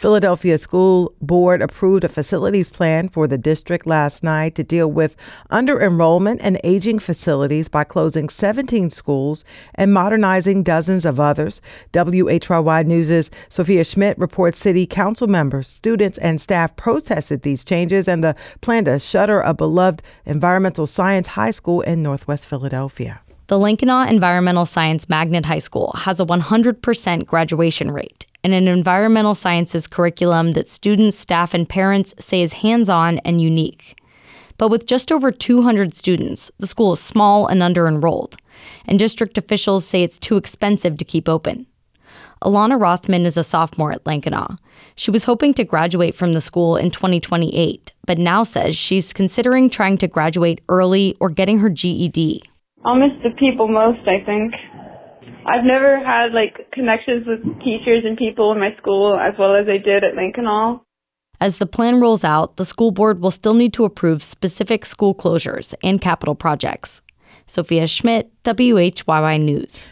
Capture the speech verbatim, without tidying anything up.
Philadelphia School Board approved a facilities plan for the district last night to deal with under-enrollment and aging facilities by closing seventeen schools and modernizing dozens of others. W H Y Y News' Sophia Schmidt reports city council members, students, and staff protested these changes and the plan to shutter a beloved environmental science high school in Northwest Philadelphia. The Lincoln Environmental Science Magnet High School has a one hundred percent graduation rate and an environmental sciences curriculum that students, staff, and parents say is hands-on and unique. But with just over two hundred students, the school is small and under-enrolled, and district officials say it's too expensive to keep open. Alana Rothman is a sophomore at Lincoln. She was hoping to graduate from the school in twenty twenty-eight, but now says she's considering trying to graduate early or getting her G E D. I'll miss the people most, I think. I've never had, like, connections with teachers and people in my school as well as I did at Lincoln Hall. As the plan rolls out, the school board will still need to approve specific school closures and capital projects. Sophia Schmidt, W H Y Y News.